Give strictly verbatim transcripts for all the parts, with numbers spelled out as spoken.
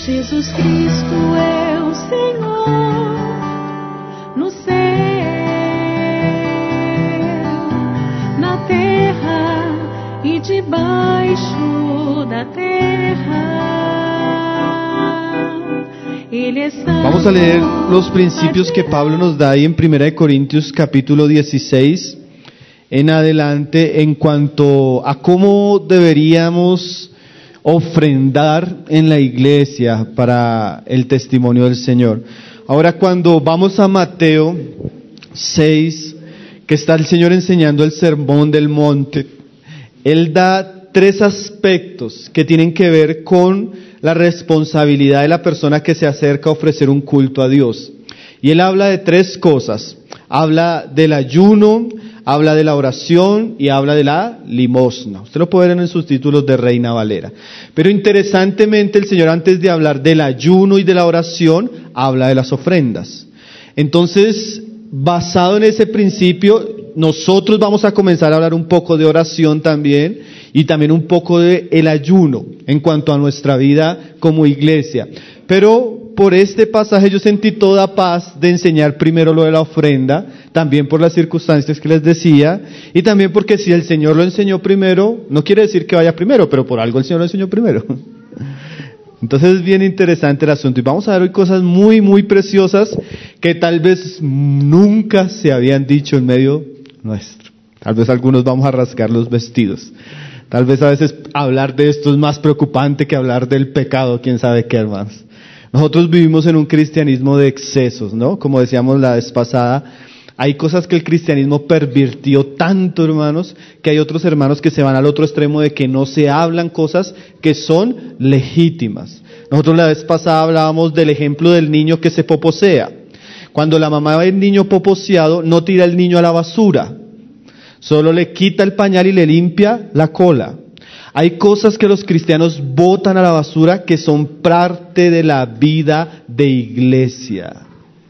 Jesus Cristo é o Senhor no céu, na terra e debaixo da terra. Ele está. Vamos a leer los principios que Pablo nos da ahí en Primera de Corintios capítulo dieciséis en adelante en cuanto a cómo deberíamos ofrendar en la iglesia para el testimonio del Señor. Ahora, cuando vamos a Mateo seis, que está el Señor enseñando el sermón del monte, Él da tres aspectos que tienen que ver con la responsabilidad de la persona que se acerca a ofrecer un culto a Dios. Y Él habla de tres cosas. Habla del ayuno, habla de la oración y habla de la limosna. Usted lo puede ver en sus títulos de Reina Valera. Pero interesantemente el Señor, antes de hablar del ayuno y de la oración, habla de las ofrendas. Entonces, basado en ese principio, nosotros vamos a comenzar a hablar un poco de oración también y también un poco de el ayuno en cuanto a nuestra vida como iglesia. Pero por este pasaje yo sentí toda paz de enseñar primero lo de la ofrenda, también por las circunstancias que les decía, y también porque si el Señor lo enseñó primero, no quiere decir que vaya primero, pero por algo el Señor lo enseñó primero. Entonces es bien interesante el asunto, y vamos a ver hoy cosas muy, muy preciosas que tal vez nunca se habían dicho en medio nuestro. Tal vez algunos vamos a rasgar los vestidos. Tal vez a veces hablar de esto es más preocupante que hablar del pecado, quién sabe qué, hermanos. Nosotros vivimos en un cristianismo de excesos, ¿no? Como decíamos la vez pasada, hay cosas que el cristianismo pervirtió tanto, hermanos, que hay otros hermanos que se van al otro extremo de que no se hablan cosas que son legítimas. Nosotros la vez pasada hablábamos del ejemplo del niño que se poposea. Cuando la mamá ve al niño poposeado, no tira el niño a la basura, solo le quita el pañal y le limpia la cola. Hay cosas que los cristianos botan a la basura que son parte de la vida de iglesia.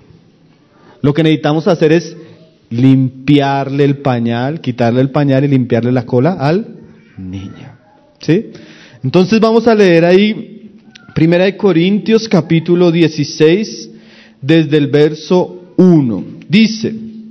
Lo que necesitamos hacer es limpiarle el pañal, quitarle el pañal y limpiarle la cola al niño. ¿Sí? Entonces vamos a leer ahí Primera de Corintios capítulo dieciséis desde el verso uno. Dice: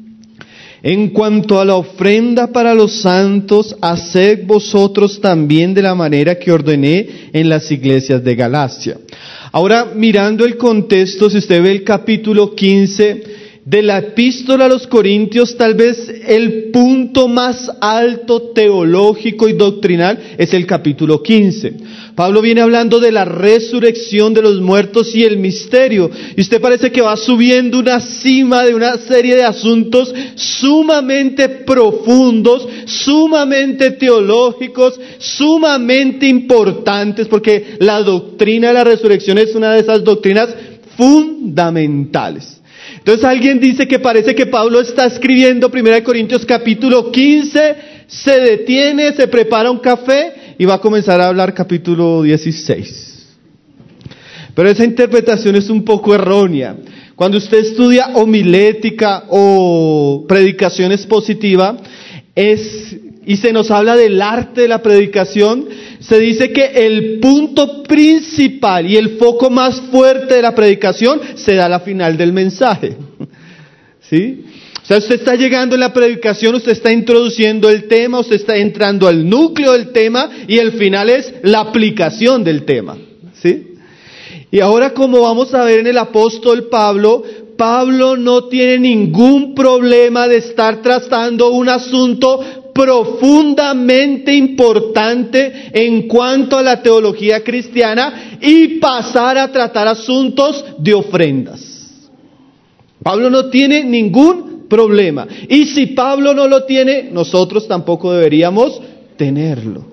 en cuanto a la ofrenda para los santos, haced vosotros también de la manera que ordené en las iglesias de Galacia. Ahora, mirando el contexto, si usted ve el capítulo quince de la epístola a los Corintios, tal vez el punto más alto teológico y doctrinal es el capítulo quince. Pablo viene hablando de la resurrección de los muertos y el misterio. Y usted parece que va subiendo una cima de una serie de asuntos sumamente profundos, sumamente teológicos, sumamente importantes, porque la doctrina de la resurrección es una de esas doctrinas fundamentales. Entonces alguien dice que parece que Pablo está escribiendo Primera de Corintios capítulo quince, se detiene, se prepara un café y va a comenzar a hablar capítulo dieciséis. Pero esa interpretación es un poco errónea. Cuando usted estudia homilética o predicación expositiva, es, y se nos habla del arte de la predicación, se dice que el punto principal y el foco más fuerte de la predicación se da a la final del mensaje. ¿Sí? O sea, usted está llegando en la predicación, usted está introduciendo el tema, usted está entrando al núcleo del tema y el final es la aplicación del tema. ¿Sí? Y ahora, como vamos a ver en el apóstol Pablo, Pablo no tiene ningún problema de estar tratando un asunto profundamente importante en cuanto a la teología cristiana y pasar a tratar asuntos de ofrendas. Pablo no tiene ningún problema. Y si Pablo no lo tiene, nosotros tampoco deberíamos tenerlo.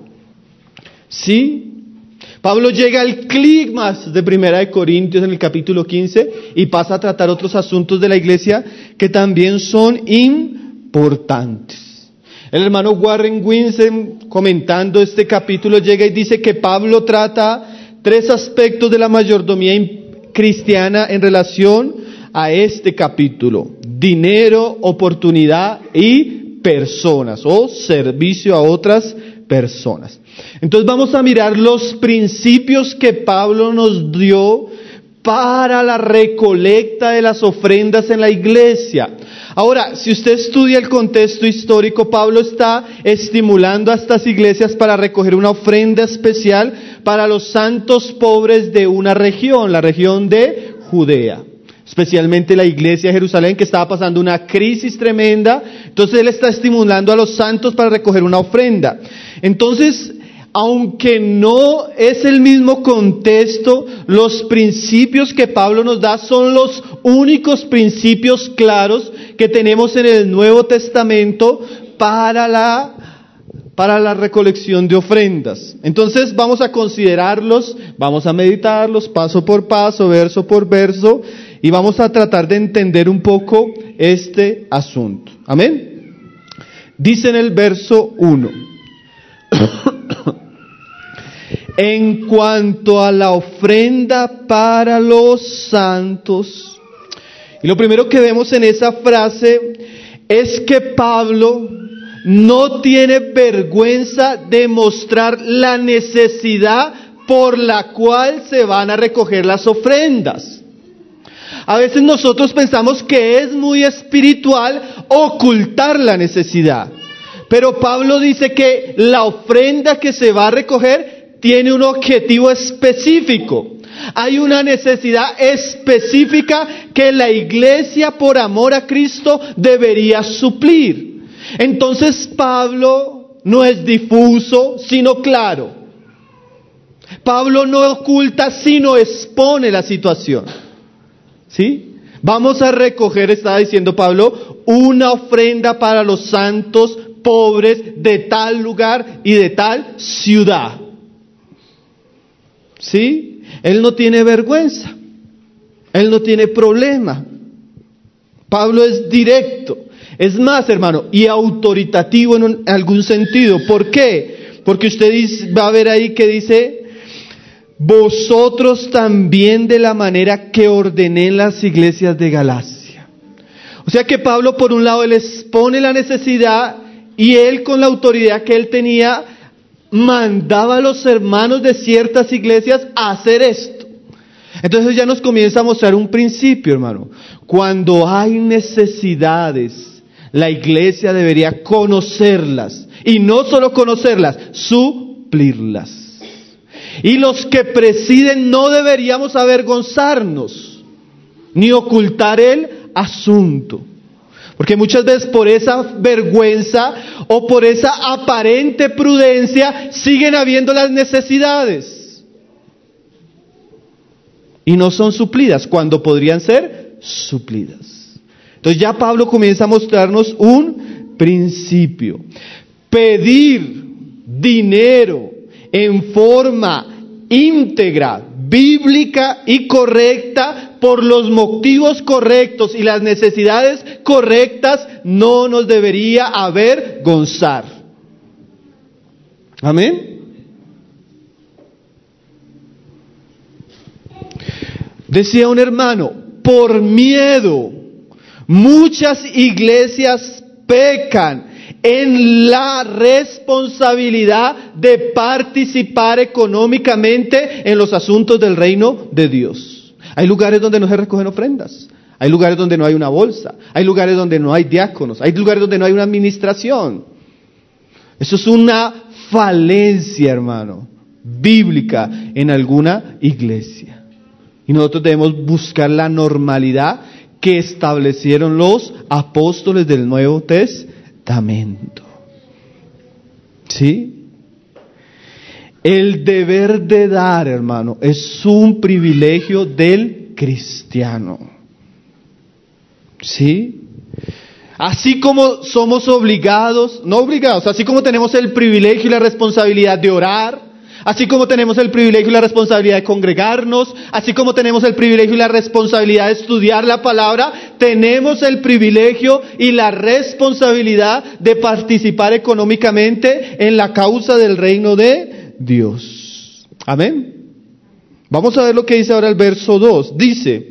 ¿Sí? Pablo llega al clímax de Primera de Corintios en el capítulo quince y pasa a tratar otros asuntos de la iglesia que también son importantes. El hermano Warren Winsen, comentando este capítulo, llega y dice que Pablo trata tres aspectos de la mayordomía cristiana en relación a este capítulo: dinero, oportunidad y personas, o servicio a otras personas. Entonces vamos a mirar los principios que Pablo nos dio para la recolecta de las ofrendas en la iglesia. Ahora, si usted estudia el contexto histórico, Pablo está estimulando a estas iglesias para recoger una ofrenda especial para los santos pobres de una región, la región de Judea. Especialmente la iglesia de Jerusalén, que estaba pasando una crisis tremenda. Entonces él está estimulando a los santos para recoger una ofrenda. Entonces, aunque no es el mismo contexto, los principios que Pablo nos da son los únicos principios claros que tenemos en el Nuevo Testamento para la para la recolección de ofrendas. Entonces vamos a considerarlos, vamos a meditarlos paso por paso, verso por verso, y vamos a tratar de entender un poco este asunto. Amén. Dice en el verso uno: en cuanto a la ofrenda para los santos. Y lo primero que vemos en esa frase es que Pablo no tiene vergüenza de mostrar la necesidad por la cual se van a recoger las ofrendas. A veces nosotros pensamos que es muy espiritual ocultar la necesidad, pero Pablo dice que la ofrenda que se va a recoger tiene un objetivo específico. Hay una necesidad específica que la iglesia, por amor a Cristo, debería suplir. Entonces Pablo no es difuso, sino claro. Pablo no oculta, sino expone la situación. ¿Sí? Vamos a recoger, estaba diciendo Pablo, una ofrenda para los santos pobres de tal lugar y de tal ciudad. ¿Sí? Él no tiene vergüenza. Él no tiene problema. Pablo es directo. Es más, hermano, y autoritativo en un, algún sentido. ¿Por qué? Porque usted dice, va a ver ahí que dice: vosotros también de la manera que ordené en las iglesias de Galacia. O sea que Pablo, por un lado, él expone la necesidad, y él, con la autoridad que él tenía, mandaba a los hermanos de ciertas iglesias a hacer esto. Entonces ya nos comienza a mostrar un principio, hermano. Cuando hay necesidades, la iglesia debería conocerlas, y no solo conocerlas, suplirlas. Y los que presiden no deberíamos avergonzarnos, ni ocultar el asunto. Porque muchas veces por esa vergüenza o por esa aparente prudencia siguen habiendo las necesidades. Y no son suplidas cuando podrían ser suplidas. Entonces ya Pablo comienza a mostrarnos un principio. Pedir dinero en forma íntegra, bíblica y correcta, por los motivos correctos y las necesidades correctas, no nos debería avergonzar. Amén. Decía un hermano, por miedo, muchas iglesias pecan en la responsabilidad de participar económicamente en los asuntos del reino de Dios. Hay lugares donde no se recogen ofrendas, hay lugares donde no hay una bolsa, hay lugares donde no hay diáconos, hay lugares donde no hay una administración. Eso es una falencia, hermano, bíblica en alguna iglesia. Y nosotros debemos buscar la normalidad que establecieron los apóstoles del Nuevo Testamento. ¿Sí? El deber de dar, hermano, es un privilegio del cristiano. ¿Sí? Así como somos obligados, no obligados, así como tenemos el privilegio y la responsabilidad de orar, así como tenemos el privilegio y la responsabilidad de congregarnos, así como tenemos el privilegio y la responsabilidad de estudiar la palabra, tenemos el privilegio y la responsabilidad de participar económicamente en la causa del reino de Dios. Amén. Vamos a ver lo que dice ahora el verso dos. Dice: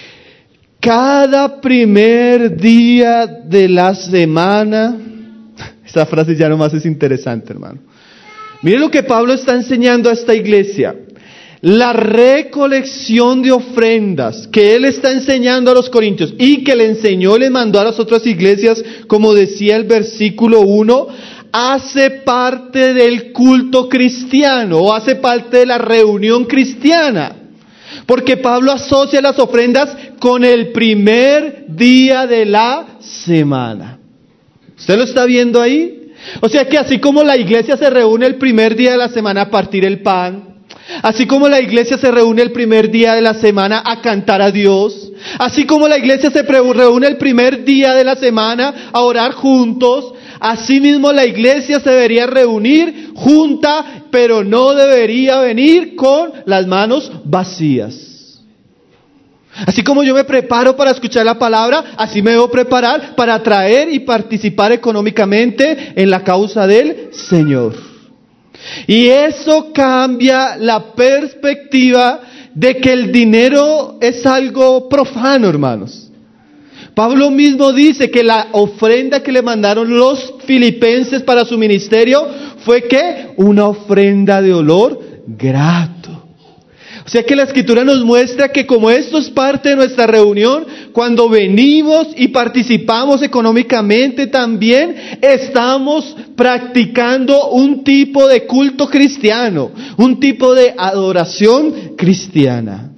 cada primer día de la semana. Esta frase ya nomás es interesante, hermano. Miren lo que Pablo está enseñando a esta iglesia. La recolección de ofrendas que él está enseñando a los corintios y que le enseñó y le mandó a las otras iglesias, como decía el versículo uno, hace parte del culto cristiano o hace parte de la reunión cristiana. Porque Pablo asocia las ofrendas con el primer día de la semana. ¿Usted lo está viendo ahí? O sea que así como la iglesia se reúne el primer día de la semana a partir el pan, así como la iglesia se reúne el primer día de la semana a cantar a Dios, así como la iglesia se reúne el primer día de la semana a orar juntos, así mismo la iglesia se debería reunir junta, pero no debería venir con las manos vacías. Así como yo me preparo para escuchar la palabra, así me debo preparar para traer y participar económicamente en la causa del Señor. Y eso cambia la perspectiva de que el dinero es algo profano, hermanos. Pablo mismo dice que la ofrenda que le mandaron los filipenses para su ministerio fue ¿qué? Una ofrenda de olor grato. O sea que la Escritura nos muestra que como esto es parte de nuestra reunión, cuando venimos y participamos económicamente también, estamos practicando un tipo de culto cristiano, un tipo de adoración cristiana.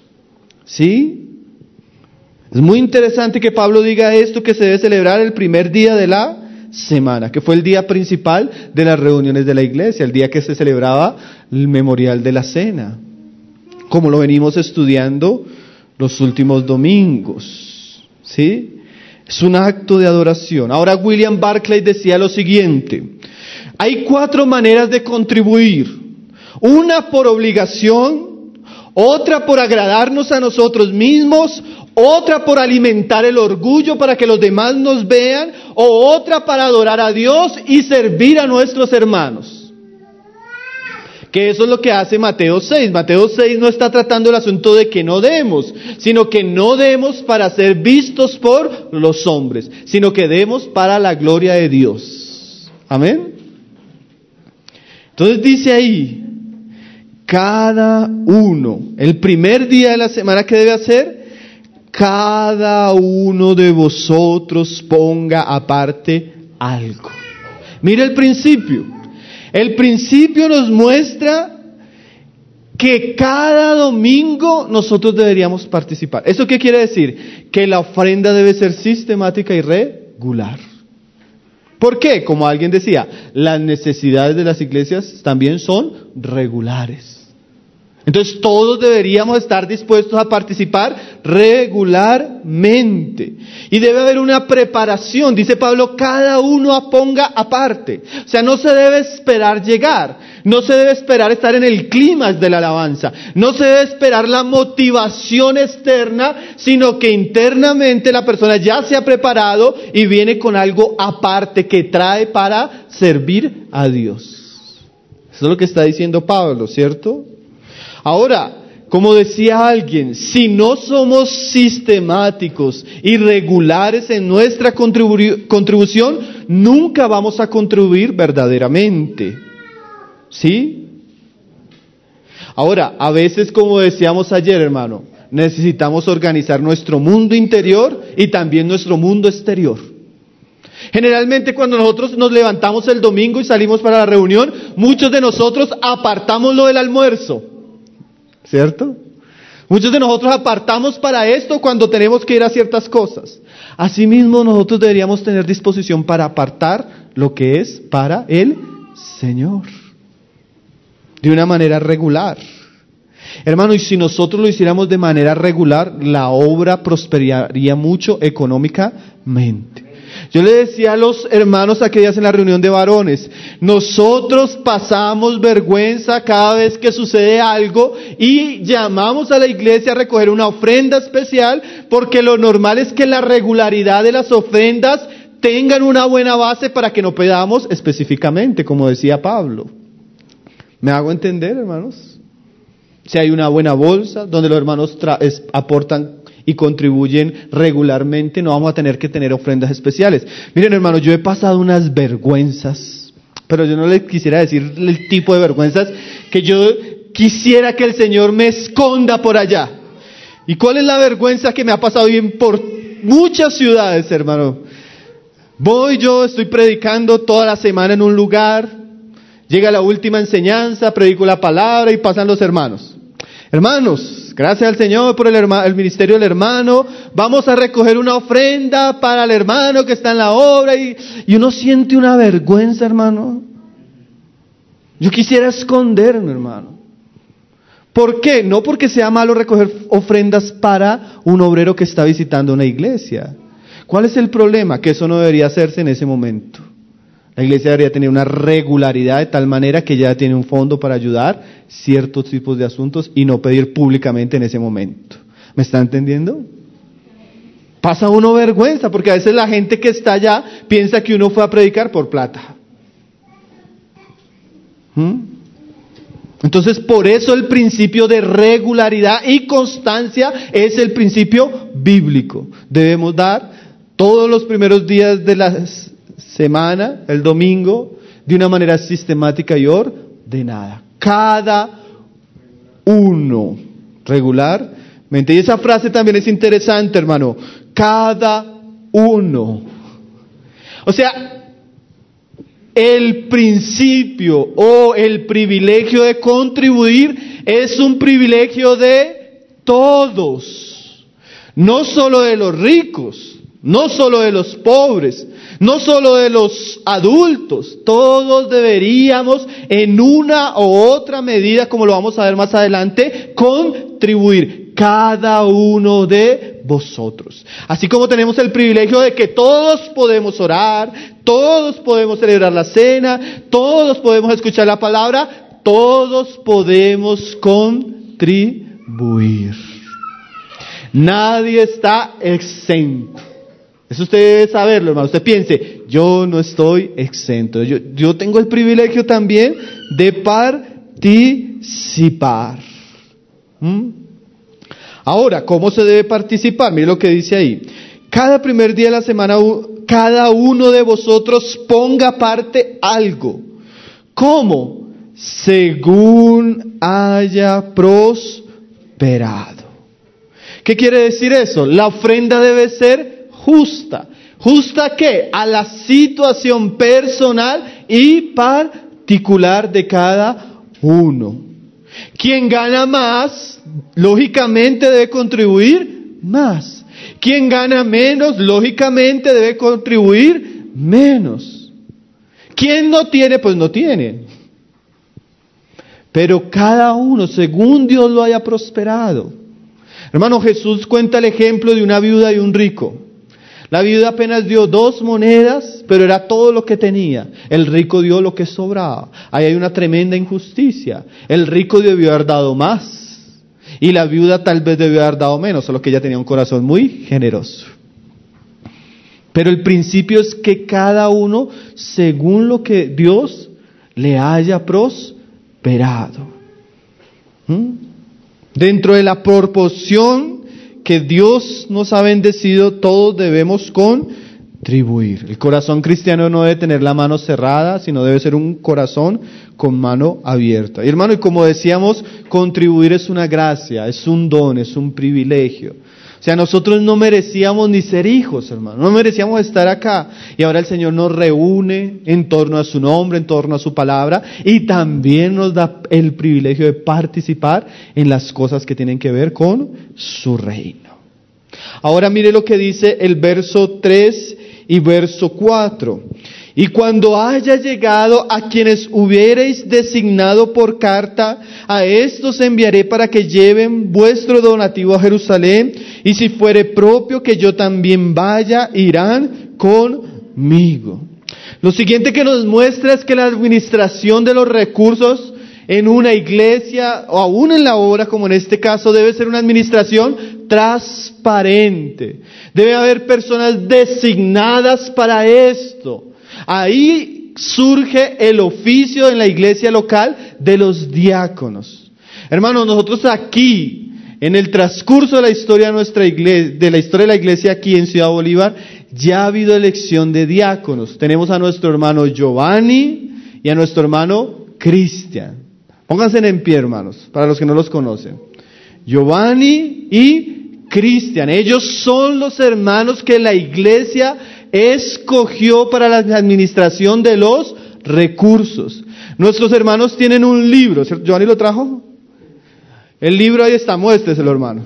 ¿Sí? Es muy interesante que Pablo diga esto, que se debe celebrar el primer día de la semana, que fue el día principal de las reuniones de la iglesia, el día que se celebraba el memorial de la cena, como lo venimos estudiando los últimos domingos, ¿sí? Es un acto de adoración. Ahora William Barclay decía lo siguiente: hay cuatro maneras de contribuir, una por obligación, otra por agradarnos a nosotros mismos, otra por alimentar el orgullo para que los demás nos vean, o otra para adorar a Dios y servir a nuestros hermanos. Que eso es lo que hace Mateo seis. Mateo seis no está tratando el asunto de que no demos, sino que no demos para ser vistos por los hombres, sino que demos para la gloria de Dios. Amén. Entonces dice ahí, cada uno, el primer día de la semana, ¿qué debe hacer? Cada uno de vosotros ponga aparte algo. Mira el principio. El principio nos muestra que cada domingo nosotros deberíamos participar. ¿Eso qué quiere decir? Que la ofrenda debe ser sistemática y regular. ¿Por qué? Como alguien decía, las necesidades de las iglesias también son regulares. Entonces todos deberíamos estar dispuestos a participar regularmente. Y debe haber una preparación. Dice Pablo, cada uno ponga aparte. O sea, no se debe esperar llegar. No se debe esperar estar en el clímax de la alabanza. No se debe esperar la motivación externa, sino que internamente la persona ya se ha preparado y viene con algo aparte que trae para servir a Dios. Eso es lo que está diciendo Pablo, ¿cierto? Ahora, como decía alguien, si no somos sistemáticos y regulares en nuestra contribu- contribución, nunca vamos a contribuir verdaderamente. ¿Sí? Ahora, a veces, como decíamos ayer, hermano, necesitamos organizar nuestro mundo interior y también nuestro mundo exterior. Generalmente cuando nosotros nos levantamos el domingo y salimos para la reunión, muchos de nosotros apartamos lo del almuerzo. ¿Cierto? Muchos de nosotros apartamos para esto cuando tenemos que ir a ciertas cosas. Asimismo, nosotros deberíamos tener disposición para apartar lo que es para el Señor. De una manera regular. Hermano, y si nosotros lo hiciéramos de manera regular, la obra prosperaría mucho económicamente. Yo le decía a los hermanos aquellas en la reunión de varones, nosotros pasamos vergüenza cada vez que sucede algo y llamamos a la iglesia a recoger una ofrenda especial, porque lo normal es que la regularidad de las ofrendas tengan una buena base para que no pedamos específicamente, como decía Pablo. ¿Me hago entender, hermanos? Si hay una buena bolsa donde los hermanos tra- es, aportan y contribuyen regularmente, no vamos a tener que tener ofrendas especiales. Miren, hermanos, yo he pasado unas vergüenzas Pero yo no les quisiera decir el tipo de vergüenzas que yo quisiera que el Señor me esconda por allá. ¿Y cuál es la vergüenza que me ha pasado bien por muchas ciudades, hermano? Voy yo, estoy predicando toda la semana en un lugar, llega la última enseñanza, predico la palabra y pasan los hermanos. Hermanos, gracias al Señor por el, herma, el ministerio del hermano, vamos a recoger una ofrenda para el hermano que está en la obra y, y uno siente una vergüenza, hermano. Yo quisiera esconderme, hermano. ¿Por qué? No porque sea malo recoger ofrendas para un obrero que está visitando una iglesia. ¿Cuál es el problema? Que eso no debería hacerse en ese momento. La iglesia debería tener una regularidad de tal manera que ya tiene un fondo para ayudar ciertos tipos de asuntos y no pedir públicamente en ese momento. ¿Me está entendiendo? Pasa uno vergüenza porque a veces la gente que está allá piensa que uno fue a predicar por plata. ¿Mm? Entonces, por eso el principio de regularidad y constancia es el principio bíblico. Debemos dar todos los primeros días de la semana, el domingo, de una manera sistemática y ordenada. Cada uno, regularmente. Y esa frase también es interesante, hermano. Cada uno. O sea, el principio o el privilegio de contribuir es un privilegio de todos, no solo de los ricos, no solo de los pobres, no solo de los adultos. Todos deberíamos en una u otra medida, como lo vamos a ver más adelante, contribuir. Cada uno de vosotros. Así como tenemos el privilegio de que todos podemos orar, todos podemos celebrar la cena, todos podemos escuchar la palabra, todos podemos contribuir. Nadie está exento. Eso usted debe saberlo, hermano. Usted piense, yo no estoy exento. Yo, yo tengo el privilegio también de participar. ¿Mm? Ahora, ¿cómo se debe participar? Mire lo que dice ahí. Cada primer día de la semana, cada uno de vosotros ponga aparte algo. ¿Cómo? Según haya prosperado. ¿Qué quiere decir eso? La ofrenda debe ser justa. ¿Justa a qué? A la situación personal y particular de cada uno. Quien gana más, lógicamente debe contribuir más. Quien gana menos, lógicamente debe contribuir menos. Quien no tiene, pues no tiene. Pero cada uno, según Dios lo haya prosperado. Hermano, Jesús cuenta el ejemplo de una viuda y un rico. La viuda apenas dio dos monedas, pero era todo lo que tenía. El rico dio lo que sobraba. Ahí hay una tremenda injusticia. El rico debió haber dado más. Y la viuda tal vez debió haber dado menos, solo que ella tenía un corazón muy generoso. Pero el principio es que cada uno, según lo que Dios le haya prosperado. ¿Mm? Dentro de la proporción que Dios nos ha bendecido, todos debemos contribuir. El corazón cristiano no debe tener la mano cerrada, sino debe ser un corazón con mano abierta. Y hermano, y como decíamos, contribuir es una gracia, es un don, es un privilegio. O sea, nosotros no merecíamos ni ser hijos, hermano, no merecíamos estar acá. Y ahora el Señor nos reúne en torno a su nombre, en torno a su palabra, y también nos da el privilegio de participar en las cosas que tienen que ver con su reino. Ahora mire lo que dice el verso tres y verso cuatro. Y cuando haya llegado a quienes hubiereis designado por carta, a estos enviaré para que lleven vuestro donativo a Jerusalén, y si fuere propio que yo también vaya, irán conmigo. Lo siguiente que nos muestra es que la administración de los recursos en una iglesia, o aún en la obra, como en este caso, debe ser una administración transparente. Debe haber personas designadas para esto. Ahí surge el oficio en la iglesia local de los diáconos. Hermanos, nosotros aquí, en el transcurso de la historia de nuestra iglesia, de la historia de la iglesia aquí en Ciudad Bolívar, ya ha habido elección de diáconos. Tenemos a nuestro hermano Giovanni y a nuestro hermano Cristian. Pónganse en pie, hermanos, para los que no los conocen. Giovanni y Cristian, ellos son los hermanos que la iglesia escogió para la administración de los recursos. Nuestros hermanos tienen un libro, ¿cierto? ¿Giovanni lo trajo? El libro ahí está, muéstreselo, hermano.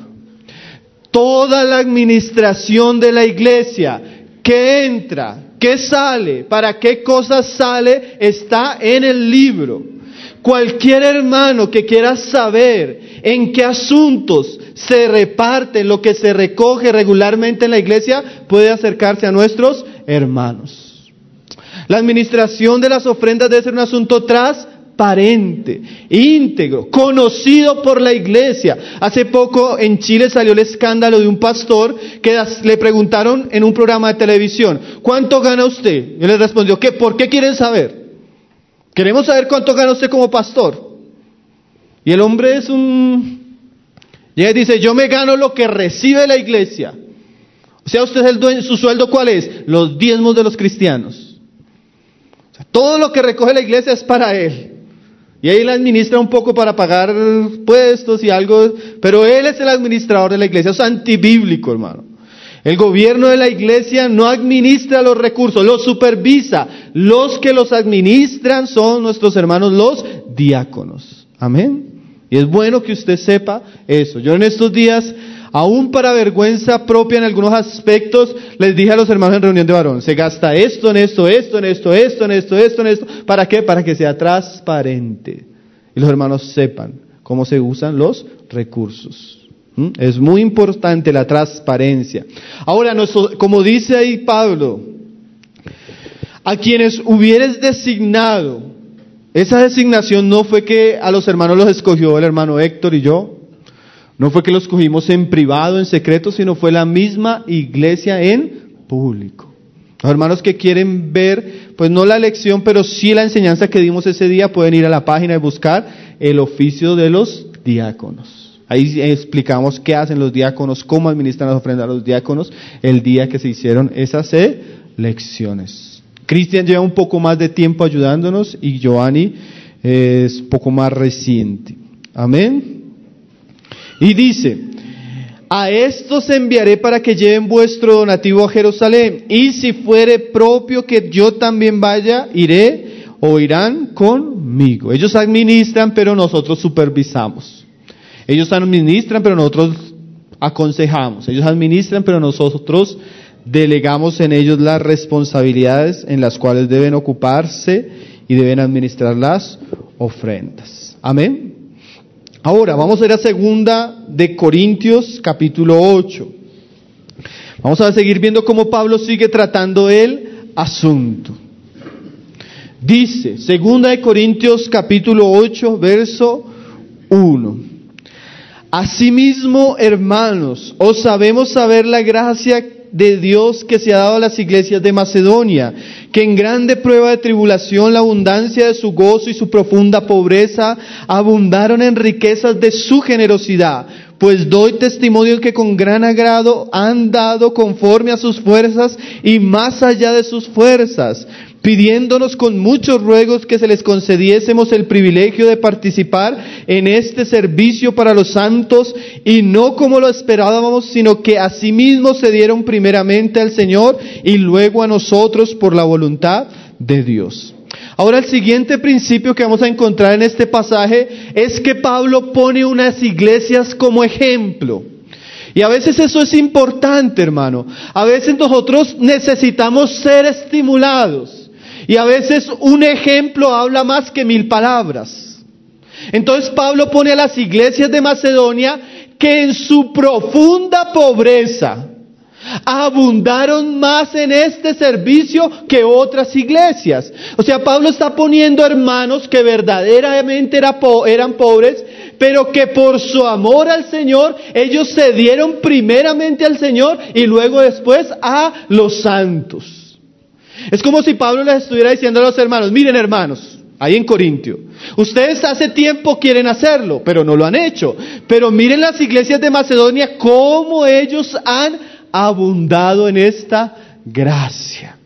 Toda la administración de la iglesia, qué entra, qué sale, para qué cosas sale, está en el libro. Cualquier hermano que quiera saber en qué asuntos se reparte lo que se recoge regularmente en la iglesia, puede acercarse a nuestros hermanos. La administración de las ofrendas debe ser un asunto transparente, íntegro, conocido por la iglesia. Hace poco en Chile salió el escándalo de un pastor que le preguntaron en un programa de televisión, ¿cuánto gana usted? Y él le respondió, ¿qué? ¿Por qué quieren saber? Queremos saber cuánto gana usted como pastor. Y el hombre es un... Y él dice, yo me gano lo que recibe la iglesia. O sea, usted es el dueño, ¿su sueldo cuál es? Los diezmos de los cristianos. O sea, todo lo que recoge la iglesia es para él. Y ahí le administra un poco para pagar puestos y algo, pero él es el administrador de la iglesia. Eso es antibíblico, hermano. El gobierno de la iglesia no administra los recursos, los supervisa. Los que los administran son nuestros hermanos los diáconos. Amén. Y es bueno que usted sepa eso. Yo en estos días, aún para vergüenza propia en algunos aspectos, les dije a los hermanos en reunión de varón, se gasta esto, en esto, esto, en esto, esto, en esto, esto, en esto. ¿Para qué? Para que sea transparente. Y los hermanos sepan cómo se usan los recursos. Es muy importante la transparencia. Ahora, como dice ahí Pablo, a quienes hubieres designado, esa designación no fue que a los hermanos los escogió el hermano Héctor y yo, no fue que los escogimos en privado, en secreto, sino fue la misma iglesia en público. Los hermanos que quieren ver, pues no la lección, pero sí la enseñanza que dimos ese día, pueden ir a la página y buscar el oficio de los diáconos. Ahí explicamos qué hacen los diáconos, cómo administran las ofrendas a los diáconos, el día que se hicieron esas lecciones. Cristian lleva un poco más de tiempo ayudándonos y Giovanni es un poco más reciente. Amén. Y dice, a estos enviaré para que lleven vuestro donativo a Jerusalén, y si fuere propio que yo también vaya, iré o irán conmigo. Ellos administran, pero nosotros supervisamos. Ellos administran, pero nosotros aconsejamos. Ellos administran, pero nosotros delegamos en ellos las responsabilidades en las cuales deben ocuparse y deben administrar las ofrendas. Amén. Ahora, vamos a ir a segunda de Corintios, capítulo ocho. Vamos a seguir viendo cómo Pablo sigue tratando el asunto. Dice, segunda de Corintios, capítulo ocho, verso uno. Asimismo, hermanos, os sabemos saber la gracia de Dios que se ha dado a las iglesias de Macedonia, que en grande prueba de tribulación la abundancia de su gozo y su profunda pobreza abundaron en riquezas de su generosidad. Pues doy testimonio que con gran agrado han dado conforme a sus fuerzas y más allá de sus fuerzas, pidiéndonos con muchos ruegos que se les concediésemos el privilegio de participar en este servicio para los santos, y no como lo esperábamos, sino que asimismo se dieron primeramente al Señor y luego a nosotros por la voluntad de Dios. Ahora, el siguiente principio que vamos a encontrar en este pasaje es que Pablo pone unas iglesias como ejemplo. Y a veces eso es importante, hermano. A veces nosotros necesitamos ser estimulados. Y a veces un ejemplo habla más que mil palabras. Entonces Pablo pone a las iglesias de Macedonia que en su profunda pobreza abundaron más en este servicio que otras iglesias. O sea, Pablo está poniendo hermanos que verdaderamente era po- eran pobres, pero que por su amor al Señor, ellos se dieron primeramente al Señor y luego después a los santos. Es como si Pablo les estuviera diciendo a los hermanos, miren hermanos, ahí en Corintio, ustedes hace tiempo quieren hacerlo, pero no lo han hecho. Pero miren las iglesias de Macedonia, cómo ellos han abundado en esta gracia.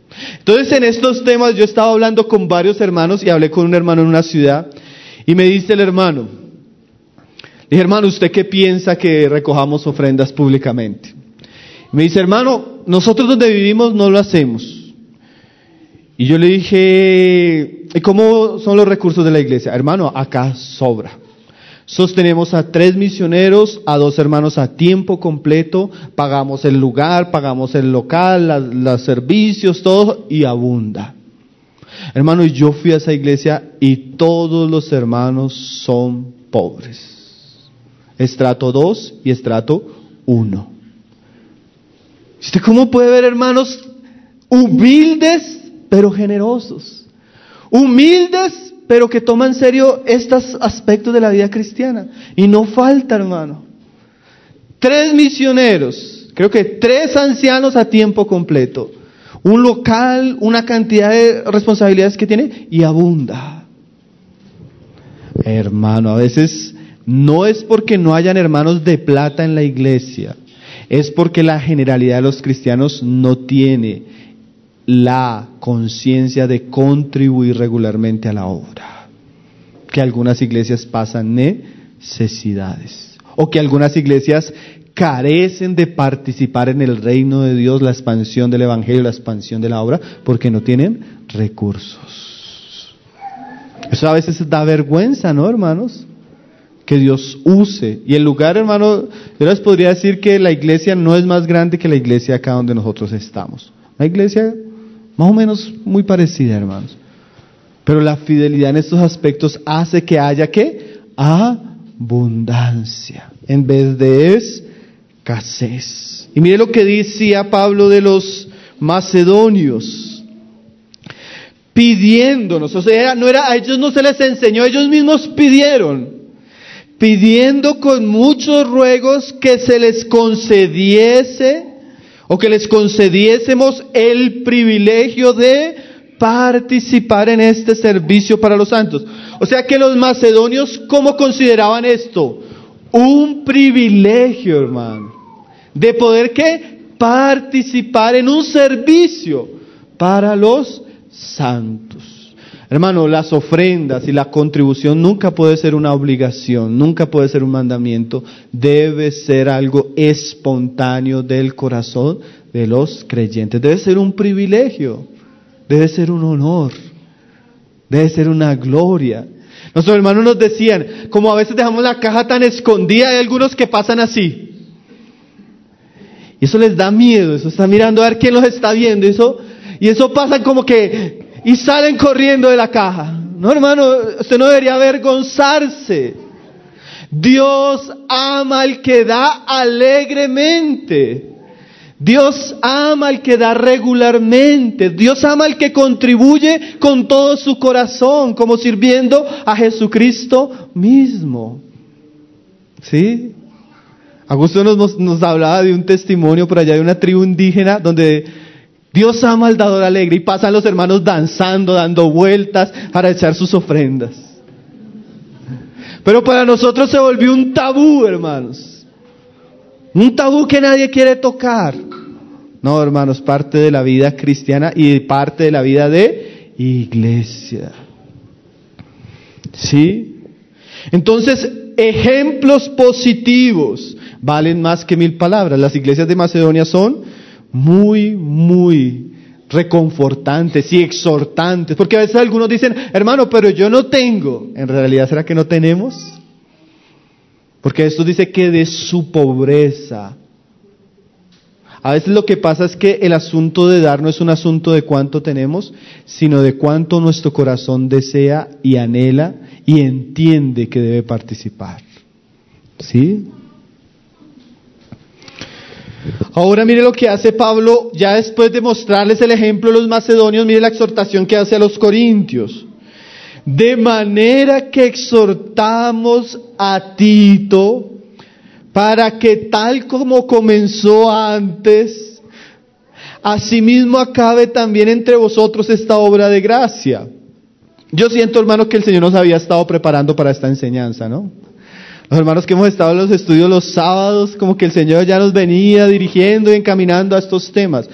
Entonces en estos temas yo estaba hablando con varios hermanos y hablé con un hermano en una ciudad y me dice el hermano, le dije, hermano, ¿usted qué piensa que recojamos ofrendas públicamente? Me dice, hermano, nosotros donde vivimos no lo hacemos. Y yo le dije, ¿y cómo son los recursos de la iglesia? Hermano, acá sobra. Sostenemos a tres misioneros, a dos hermanos a tiempo completo, pagamos el lugar, pagamos el local, las, los servicios, todo, y abunda. Hermano, yo fui a esa iglesia y todos los hermanos son pobres. Estrato dos y estrato uno. ¿Usted cómo puede ver hermanos humildes pero generosos? Humildes pero que toman en serio estos aspectos de la vida cristiana. Y no falta, hermano. Tres misioneros, creo que tres ancianos a tiempo completo. Un local, una cantidad de responsabilidades que tiene y abunda. Hermano, a veces no es porque no hayan hermanos de plata en la iglesia. Es porque la generalidad de los cristianos no tiene la conciencia de contribuir regularmente a la obra. Que algunas iglesias pasan necesidades. O que algunas iglesias carecen de participar en el reino de Dios, la expansión del evangelio, la expansión de la obra, porque no tienen recursos. Eso a veces da vergüenza, ¿no, hermanos? Que Dios use. Y el lugar, hermano, yo les podría decir que la iglesia no es más grande que la iglesia acá donde nosotros estamos. Una iglesia más o menos muy parecida, hermanos. Pero la fidelidad en estos aspectos hace que haya, ¿qué? Abundancia, en vez de escasez. Y mire lo que decía Pablo de los macedonios, pidiéndonos, o sea, no era, a ellos no se les enseñó, ellos mismos pidieron, pidiendo con muchos ruegos que se les concediese, o que les concediésemos el privilegio de participar en este servicio para los santos. O sea que los macedonios, ¿cómo consideraban esto? Un privilegio, hermano, de poder, ¿qué? Participar en un servicio para los santos. Hermano, las ofrendas y la contribución nunca puede ser una obligación, nunca puede ser un mandamiento, debe ser algo espontáneo del corazón de los creyentes, debe ser un privilegio, debe ser un honor, debe ser una gloria. Nuestros hermanos nos decían, como a veces dejamos la caja tan escondida, hay algunos que pasan así, y eso les da miedo, eso está mirando a ver quién los está viendo, eso, y eso pasa como que... y salen corriendo de la caja. No, hermano, usted no debería avergonzarse. Dios ama al que da alegremente. Dios ama al que da regularmente. Dios ama al que contribuye con todo su corazón, como sirviendo a Jesucristo mismo. ¿Sí? Augusto nos, nos hablaba de un testimonio por allá de una tribu indígena donde Dios ama al dador alegre y pasan los hermanos danzando, dando vueltas para echar sus ofrendas. Pero para nosotros se volvió un tabú, hermanos. Un tabú que nadie quiere tocar. No, hermanos, parte de la vida cristiana y parte de la vida de iglesia. ¿Sí? Entonces, ejemplos positivos valen más que mil palabras. Las iglesias de Macedonia son muy, muy reconfortantes y exhortantes, porque a veces algunos dicen, hermano, pero yo no tengo. En realidad, ¿será que no tenemos? Porque esto dice que de su pobreza. A veces lo que pasa es que el asunto de dar no es un asunto de cuánto tenemos, sino de cuánto nuestro corazón desea y anhela y entiende que debe participar. ¿Sí? Ahora mire lo que hace Pablo, ya después de mostrarles el ejemplo de los macedonios, mire la exhortación que hace a los corintios. De manera que exhortamos a Tito, para que tal como comenzó antes, asimismo acabe también entre vosotros esta obra de gracia. Yo siento, hermano, que el Señor nos había estado preparando para esta enseñanza, ¿no? Los hermanos que hemos estado en los estudios los sábados, como que el Señor ya nos venía dirigiendo y encaminando a estos temas.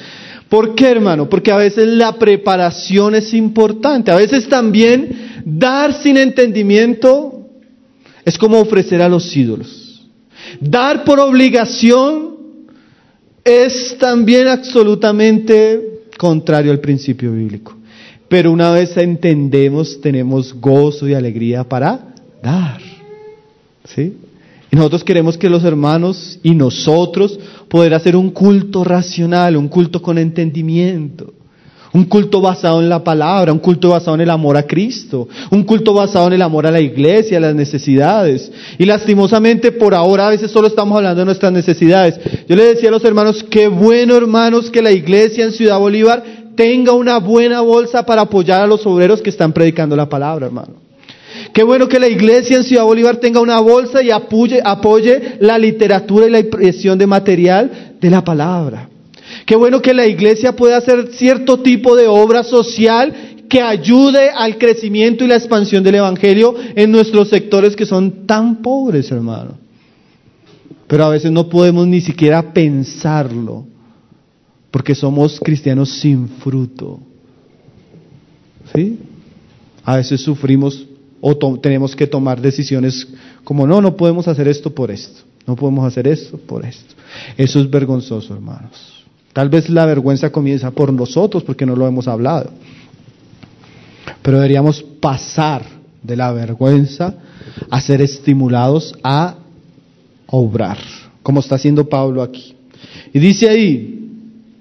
¿Por qué, hermano? Porque a veces la preparación es importante. A veces también dar sin entendimiento es como ofrecer a los ídolos. Dar por obligación es también absolutamente contrario al principio bíblico. Pero una vez entendemos, tenemos gozo y alegría para dar. ¿Sí? Y nosotros queremos que los hermanos y nosotros poder hacer un culto racional, un culto con entendimiento, un culto basado en la palabra, un culto basado en el amor a Cristo, un culto basado en el amor a la iglesia, a las necesidades. Y lastimosamente por ahora a veces solo estamos hablando de nuestras necesidades. Yo le decía a los hermanos, qué bueno, hermanos, que la iglesia en Ciudad Bolívar tenga una buena bolsa para apoyar a los obreros que están predicando la palabra, hermano. Qué bueno que la iglesia en Ciudad Bolívar tenga una bolsa y apoye, apoye la literatura y la impresión de material de la palabra. Qué bueno que la iglesia pueda hacer cierto tipo de obra social que ayude al crecimiento y la expansión del evangelio en nuestros sectores que son tan pobres, hermano. Pero a veces no podemos ni siquiera pensarlo, porque somos cristianos sin fruto. ¿Sí? A veces sufrimos o to- tenemos que tomar decisiones como no, no podemos hacer esto por esto, no podemos hacer esto por esto. Eso es vergonzoso, hermanos. Tal vez la vergüenza comienza por nosotros porque no lo hemos hablado. Pero deberíamos pasar de la vergüenza a ser estimulados a obrar, como está haciendo Pablo aquí. Y dice ahí,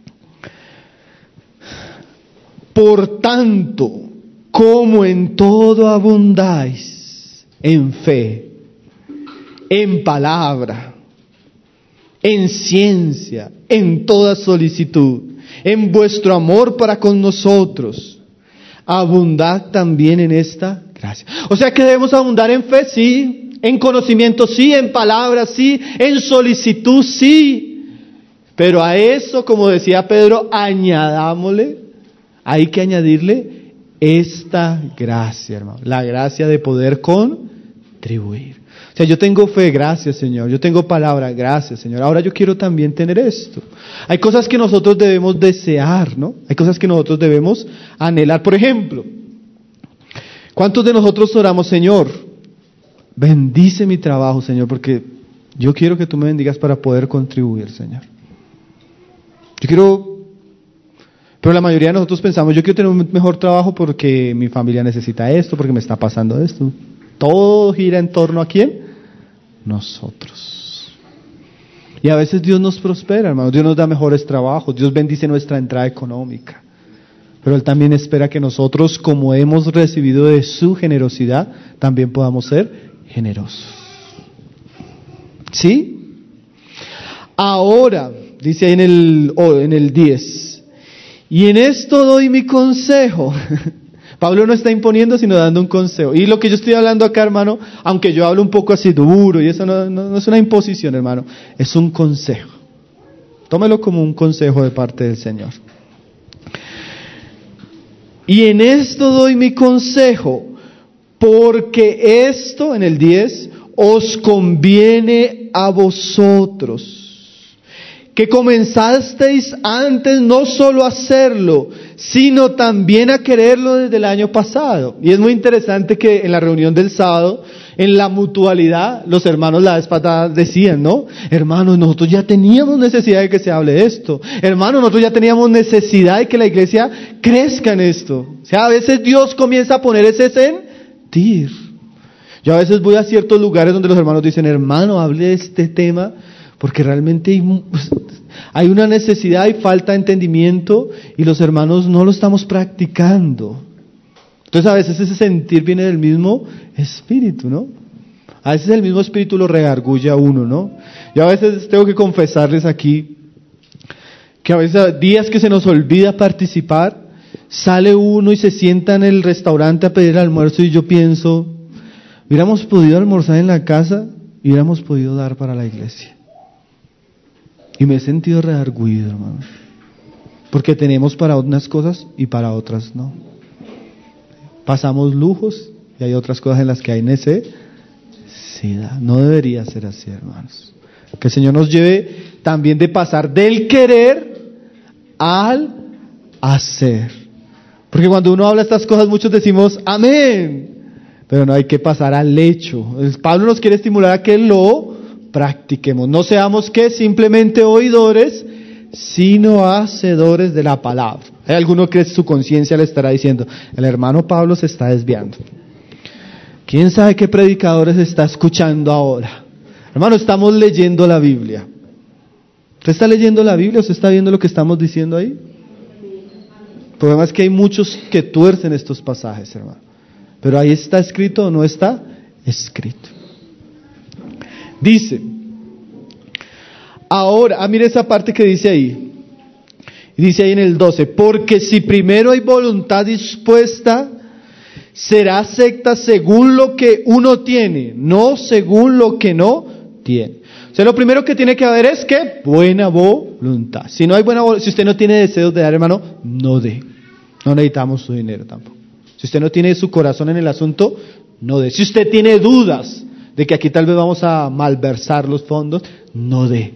por tanto, como en todo abundáis, en fe, en palabra, en ciencia, en toda solicitud, en vuestro amor para con nosotros, abundad también en esta gracia. O sea que debemos abundar en fe, sí, en conocimiento, sí, en palabra, sí, en solicitud, sí, pero a eso, como decía Pedro, añadámosle, hay que añadirle esta gracia, hermano, la gracia de poder contribuir. O sea, yo tengo fe, gracias Señor, yo tengo palabra, gracias Señor, ahora yo quiero también tener esto. Hay cosas que nosotros debemos desear, ¿no? Hay cosas que nosotros debemos anhelar. Por ejemplo, ¿cuántos de nosotros oramos, Señor, bendice mi trabajo, Señor, porque yo quiero que tú me bendigas para poder contribuir, Señor? Yo quiero... Pero la mayoría de nosotros pensamos, yo quiero tener un mejor trabajo porque mi familia necesita esto, porque me está pasando esto. Todo gira en torno a ¿quién? Nosotros. Y a veces Dios nos prospera, hermanos. Dios nos da mejores trabajos. Dios bendice nuestra entrada económica. Pero Él también espera que nosotros, como hemos recibido de su generosidad, también podamos ser generosos. ¿Sí? Ahora, dice ahí en el, oh, en el diez... Y en esto doy mi consejo. Pablo no está imponiendo, sino dando un consejo. Y lo que yo estoy hablando acá, hermano, aunque yo hablo un poco así duro, y eso no, no, no es una imposición, hermano, es un consejo. Tómelo como un consejo de parte del Señor. Y en esto doy mi consejo, porque esto, en el diez, os conviene a vosotros, que comenzasteis antes no solo a hacerlo, sino también a quererlo desde el año pasado. Y es muy interesante que en la reunión del sábado, en la mutualidad, los hermanos la vez pasada decían, ¿no? Hermanos, nosotros ya teníamos necesidad de que se hable de esto. Hermanos, nosotros ya teníamos necesidad de que la iglesia crezca en esto. O sea, a veces Dios comienza a poner ese sentir. Yo a veces voy a ciertos lugares donde los hermanos dicen, hermano, hable de este tema, porque realmente hay, hay una necesidad y falta de entendimiento y los hermanos no lo estamos practicando. Entonces a veces ese sentir viene del mismo espíritu, ¿no? A veces el mismo espíritu lo redarguye a uno, ¿no? Yo a veces tengo que confesarles aquí que a veces días que se nos olvida participar, sale uno y se sienta en el restaurante a pedir almuerzo y yo pienso, hubiéramos podido almorzar en la casa y hubiéramos podido dar para la iglesia. Y me he sentido redarguido, hermano, porque tenemos para unas cosas y para otras no. Pasamos lujos y hay otras cosas en las que hay necesidad. No debería ser así, hermanos. Que el Señor nos lleve también de pasar del querer al hacer. Porque cuando uno habla estas cosas, muchos decimos amén, pero no hay que pasar al hecho. Pablo nos quiere estimular a que lo practiquemos. No seamos que simplemente oidores, sino hacedores de la palabra. Hay alguno que su conciencia le estará diciendo, el hermano Pablo se está desviando. ¿Quién sabe qué predicadores está escuchando ahora? Hermano, estamos leyendo la Biblia. ¿Usted está leyendo la Biblia o se está viendo lo que estamos diciendo ahí? El problema es que hay muchos que tuercen estos pasajes, hermano. Pero ahí está escrito o no está escrito. Dice, ahora, ah, mire esa parte que dice ahí. Dice ahí en el doce, porque si primero hay voluntad dispuesta, será acepta según lo que uno tiene, no según lo que no tiene. O sea, lo primero que tiene que haber es que buena voluntad. Si no hay buena voluntad, si usted no tiene deseos de dar, hermano, no dé. No necesitamos su dinero tampoco. Si usted no tiene su corazón en el asunto, no dé. Si usted tiene dudas de que aquí tal vez vamos a malversar los fondos, no dé.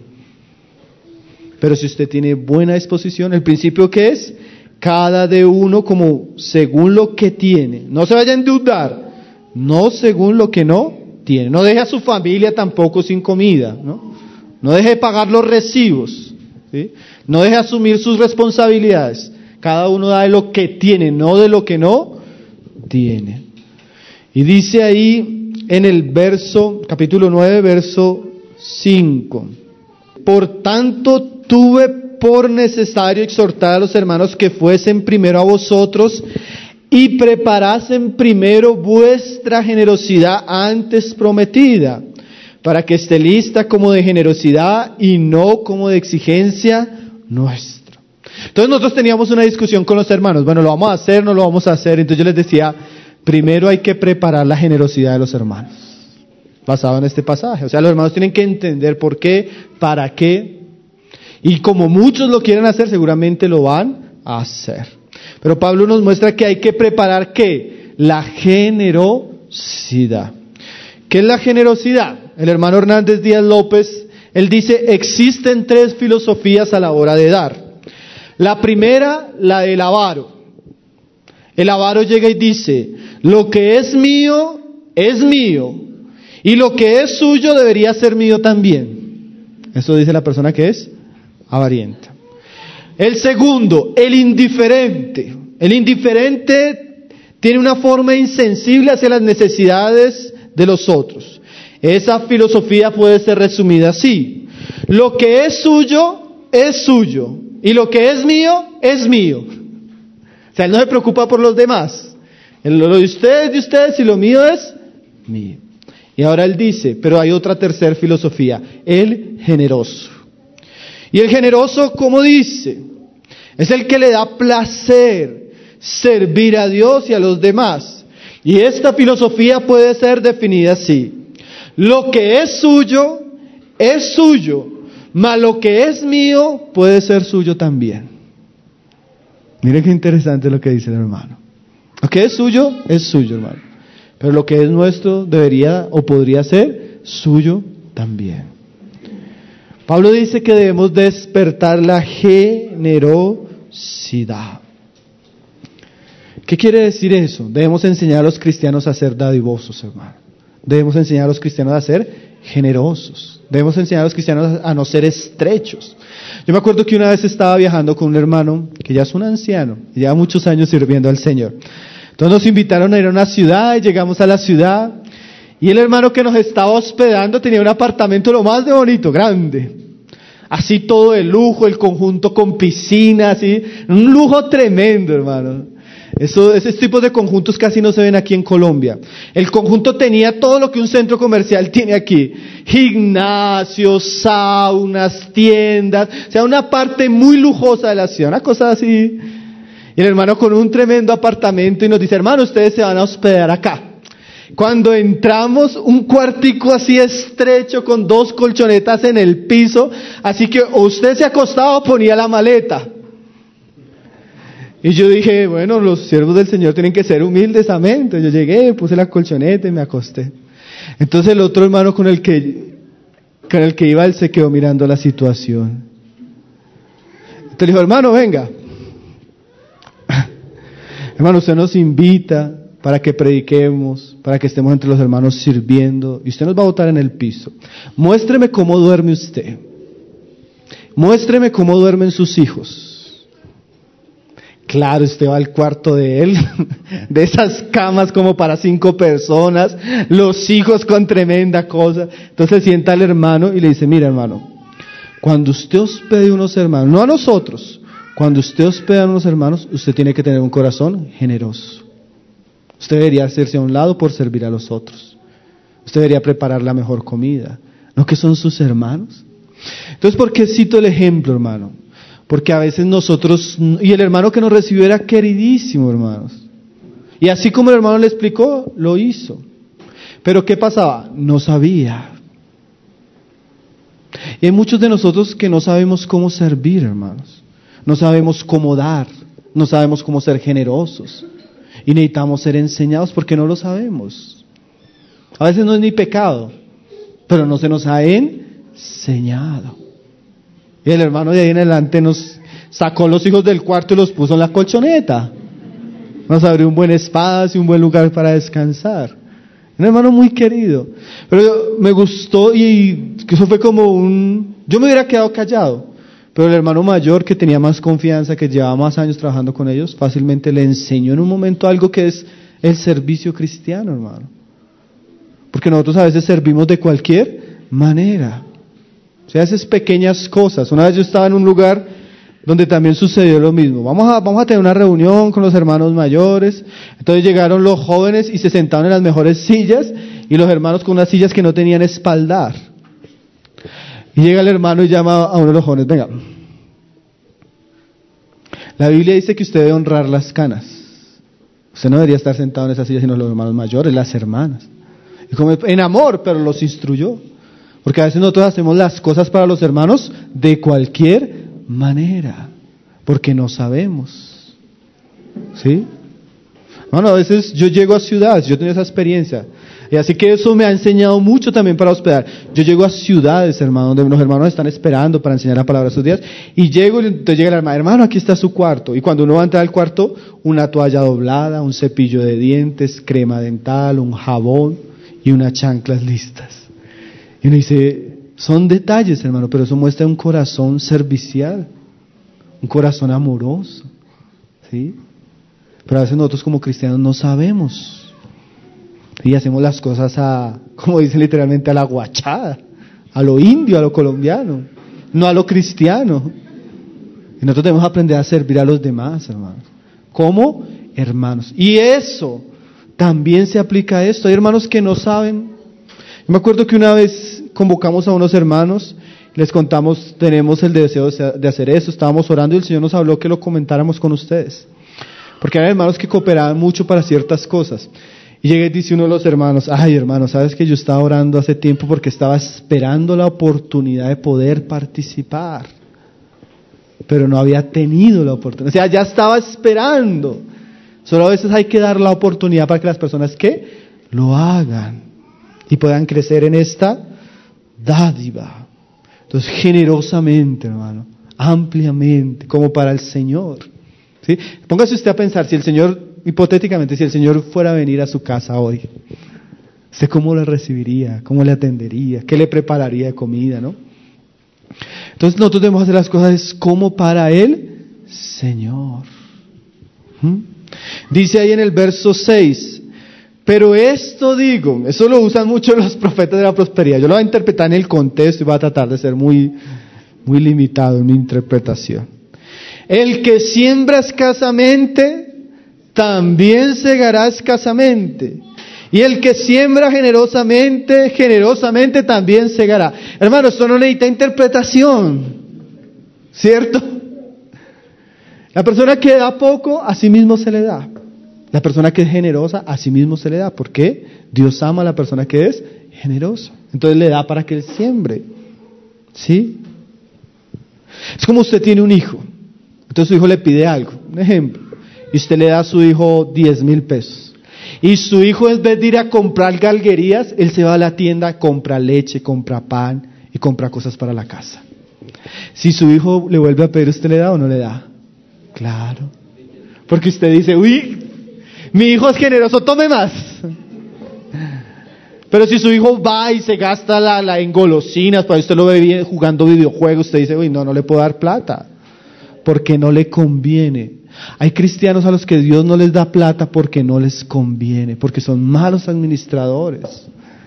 Pero si usted tiene buena disposición, el principio que es, cada de uno como según lo que tiene. No se vaya a endeudar, no según lo que no tiene. No deje a su familia tampoco sin comida, ¿no? No deje de pagar los recibos, ¿sí? No deje de asumir sus responsabilidades. Cada uno da de lo que tiene, no de lo que no tiene. Y dice ahí en el verso, capítulo nueve, verso cinco. Por tanto tuve por necesario exhortar a los hermanos que fuesen primero a vosotros y preparasen primero vuestra generosidad antes prometida, para que esté lista como de generosidad y no como de exigencia nuestra. Entonces nosotros teníamos una discusión con los hermanos, bueno, ¿lo vamos a hacer, no lo vamos a hacer? Entonces yo les decía, primero hay que preparar la generosidad de los hermanos, basado en este pasaje. O sea, los hermanos tienen que entender por qué, para qué, y como muchos lo quieren hacer, seguramente lo van a hacer. Pero Pablo nos muestra que hay que preparar, ¿qué? La generosidad. ¿Qué es la generosidad? El hermano Hernández Díaz López, él dice, existen tres filosofías a la hora de dar. La primera, la del avaro. El avaro llega y dice, lo que es mío, es mío, y lo que es suyo debería ser mío también. Eso dice la persona que es avarienta. El segundo, el indiferente. El indiferente tiene una forma insensible hacia las necesidades de los otros. Esa filosofía puede ser resumida así: lo que es suyo, es suyo, y lo que es mío, es mío. O sea, él no se preocupa por los demás. Lo de ustedes, de ustedes, y lo mío es mío. Y ahora él dice, pero hay otra tercera filosofía, el generoso. Y el generoso, ¿cómo dice? Es el que le da placer servir a Dios y a los demás. Y esta filosofía puede ser definida así: lo que es suyo, es suyo, mas lo que es mío puede ser suyo también. Miren qué interesante lo que dice el hermano. Lo que es suyo, es suyo, hermano. Pero lo que es nuestro debería o podría ser suyo también. Pablo dice que debemos despertar la generosidad. ¿Qué quiere decir eso? Debemos enseñar a los cristianos a ser dadivosos, hermano. Debemos enseñar a los cristianos a ser generosos. Debemos enseñar a los cristianos a no ser estrechos. Yo me acuerdo que una vez estaba viajando con un hermano que ya es un anciano, y lleva muchos años sirviendo al Señor. Entonces nos invitaron a ir a una ciudad y llegamos a la ciudad. Y el hermano que nos estaba hospedando tenía un apartamento lo más de bonito, grande. Así todo de lujo, el conjunto con piscina, así. Un lujo tremendo, hermano. Eso, esos tipos de conjuntos casi no se ven aquí en Colombia. El conjunto tenía todo lo que un centro comercial tiene aquí: gimnasios, saunas, tiendas, o sea, una parte muy lujosa de la ciudad, una cosa así. Y el hermano con un tremendo apartamento y nos dice: hermano, ustedes se van a hospedar acá. Cuando entramos, un cuartico así estrecho con dos colchonetas en el piso, así que o usted se acostaba o ponía la maleta. Y yo dije, bueno, los siervos del Señor tienen que ser humildes, amén. Entonces yo llegué, puse la colchoneta y me acosté. Entonces el otro hermano con el que, con el que iba, él se quedó mirando la situación. Entonces le dijo: hermano, venga. Hermano, usted nos invita para que prediquemos, para que estemos entre los hermanos sirviendo, y usted nos va a botar en el piso. Muéstreme cómo duerme usted. Muéstreme cómo duermen sus hijos. Claro, usted va al cuarto de él, de esas camas como para cinco personas, los hijos con tremenda cosa. Entonces sienta al hermano y le dice, mira hermano, cuando usted hospede a unos hermanos, no a nosotros, cuando usted hospeda a unos hermanos, usted tiene que tener un corazón generoso. Usted debería hacerse a un lado por servir a los otros. Usted debería preparar la mejor comida. ¿No que son sus hermanos? Entonces, ¿por qué cito el ejemplo, hermano? Porque a veces nosotros, y el hermano que nos recibió era queridísimo, hermanos. Y así como el hermano le explicó, lo hizo. Pero ¿qué pasaba? No sabía. Y hay muchos de nosotros que no sabemos cómo servir, hermanos. No sabemos cómo dar. No sabemos cómo ser generosos. Y necesitamos ser enseñados porque no lo sabemos. A veces no es ni pecado, pero no se nos ha enseñado. Y el hermano de ahí en adelante nos sacó los hijos del cuarto y los puso en la colchoneta. Nos abrió un buen espacio, un buen lugar para descansar. Un hermano muy querido. Pero yo, me gustó y eso fue como un... Yo me hubiera quedado callado. Pero el hermano mayor, que tenía más confianza, que llevaba más años trabajando con ellos, fácilmente le enseñó en un momento algo que es el servicio cristiano, hermano. Porque nosotros a veces servimos de cualquier manera. O sea, esas pequeñas cosas. Una vez yo estaba en un lugar donde también sucedió lo mismo. Vamos a, vamos a tener una reunión con los hermanos mayores. Entonces llegaron los jóvenes y se sentaron en las mejores sillas, y los hermanos con unas sillas que no tenían espaldar. Y llega el hermano y llama a uno de los jóvenes, venga, la Biblia dice que usted debe honrar las canas. Usted no debería estar sentado en esa silla sino los hermanos mayores, las hermanas. Y como en amor, pero los instruyó. Porque a veces nosotros hacemos las cosas para los hermanos de cualquier manera, porque no sabemos. ¿Sí? Bueno, a veces yo llego a ciudades, yo tengo esa experiencia. Y así que eso me ha enseñado mucho también para hospedar. Yo llego a ciudades, hermano, donde los hermanos están esperando para enseñar la palabra esos días. Y llego y entonces llega el hermano, hermano, aquí está su cuarto. Y cuando uno va a entrar al cuarto, una toalla doblada, un cepillo de dientes, crema dental, un jabón y unas chanclas listas. Y uno dice, son detalles, hermano, pero eso muestra un corazón servicial, un corazón amoroso. ¿Sí? Pero a veces nosotros como cristianos no sabemos. Y hacemos las cosas a, como dicen literalmente, a la guachada, a lo indio, a lo colombiano, no a lo cristiano. Y nosotros debemos aprender a servir a los demás, hermanos, como hermanos. Y eso también se aplica a esto. Hay hermanos que no saben. Yo me acuerdo que una vez convocamos a unos hermanos, les contamos, tenemos el deseo de hacer eso, estábamos orando y el Señor nos habló que lo comentáramos con ustedes. Porque hay hermanos que cooperaban mucho para ciertas cosas. Y llega y dice uno de los hermanos, ay hermano, ¿sabes que yo estaba orando hace tiempo porque estaba esperando la oportunidad de poder participar? Pero no había tenido la oportunidad. O sea, ya estaba esperando. Solo a veces hay que dar la oportunidad para que las personas que lo hagan y puedan crecer en esta dádiva. Entonces, generosamente, hermano, ampliamente, como para el Señor. ¿Sí? Póngase usted a pensar, si el Señor... Hipotéticamente, si el Señor fuera a venir a su casa hoy, ¿usted cómo le recibiría? ¿Cómo le atendería? ¿Qué le prepararía de comida? ¿No? Entonces nosotros debemos hacer las cosas como para el Señor. ¿Mm? Dice ahí en el verso seis, pero esto digo, eso lo usan mucho los profetas de la prosperidad. Yo lo voy a interpretar en el contexto y voy a tratar de ser muy, muy limitado en mi interpretación. El que siembra escasamente, también segará escasamente. Y el que siembra generosamente, generosamente también segará. Hermano, esto no necesita interpretación, ¿cierto? La persona que da poco, a sí mismo se le da. La persona que es generosa, a sí mismo se le da. ¿Por qué? Dios ama a la persona que es generosa. Entonces le da para que él siembre. ¿Sí? Es como usted tiene un hijo. Entonces su hijo le pide algo. Un ejemplo. Y usted le da a su hijo diez mil pesos. Y su hijo, en vez de ir a comprar galguerías, él se va a la tienda, compra leche, compra pan y compra cosas para la casa. Si su hijo le vuelve a pedir, ¿usted le da o no le da? Claro. Porque usted dice, uy, Mi hijo es generoso, tome más. Pero si su hijo va y se gasta la, la en golosinas, para usted lo ve bien jugando videojuegos, usted dice, uy, no, no le puedo dar plata, porque no le conviene. Hay cristianos a los que Dios no les da plata porque no les conviene, porque son malos administradores,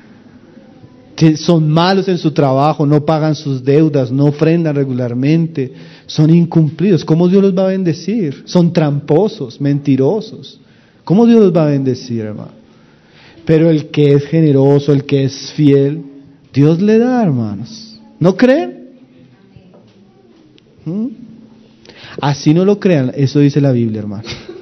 son malos en su trabajo, no pagan sus deudas, no ofrendan regularmente, son incumplidos. ¿Cómo Dios los va a bendecir? Son tramposos, mentirosos. ¿Cómo Dios los va a bendecir, hermano? Pero el que es generoso, el que es fiel, Dios le da, hermanos. ¿No creen? ¿Mm? Así no lo crean, eso dice la Biblia, hermano.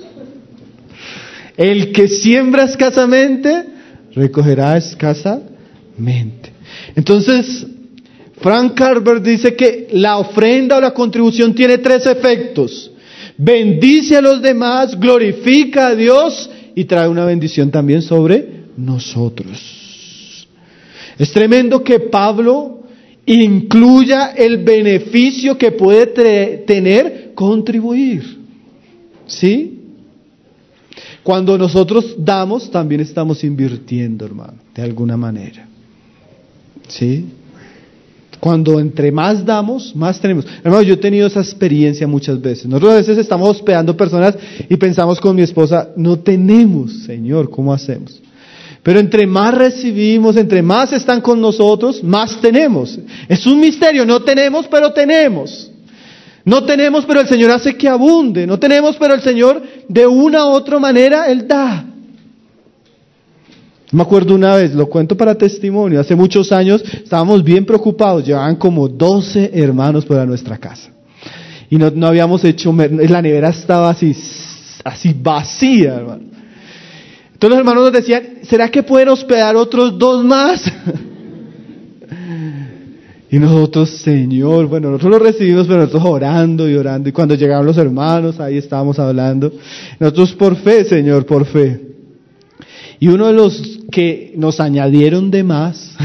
El que siembra escasamente, recogerá escasamente. Entonces, Frank Carver dice que la ofrenda o la contribución tiene tres efectos. Bendice a los demás, glorifica a Dios y trae una bendición también sobre nosotros. Es tremendo que Pablo incluya el beneficio que puede tre- tener contribuir. ¿Sí? Cuando nosotros damos, también estamos invirtiendo, hermano, de alguna manera. ¿Sí? Cuando entre más damos, más tenemos. Hermano, yo he tenido esa experiencia muchas veces. Nosotros a veces estamos hospedando personas y pensamos con mi esposa, no tenemos, Señor, ¿cómo hacemos? Pero entre más recibimos, entre más están con nosotros, más tenemos. Es un misterio, no tenemos, pero tenemos. No tenemos, pero el Señor hace que abunde. No tenemos, pero el Señor, de una u otra manera, Él da. Me acuerdo una vez, lo cuento para testimonio, hace muchos años estábamos bien preocupados, llevaban como doce hermanos para nuestra casa. Y no, no habíamos hecho, la nevera estaba así, así vacía, hermano. Entonces los hermanos nos decían, ¿será que pueden hospedar otros dos más? Y nosotros, Señor, bueno, nosotros lo recibimos, pero nosotros orando y orando. Y cuando llegaron los hermanos, ahí estábamos hablando. Nosotros por fe, Señor, por fe. Y uno de los que nos añadieron de más,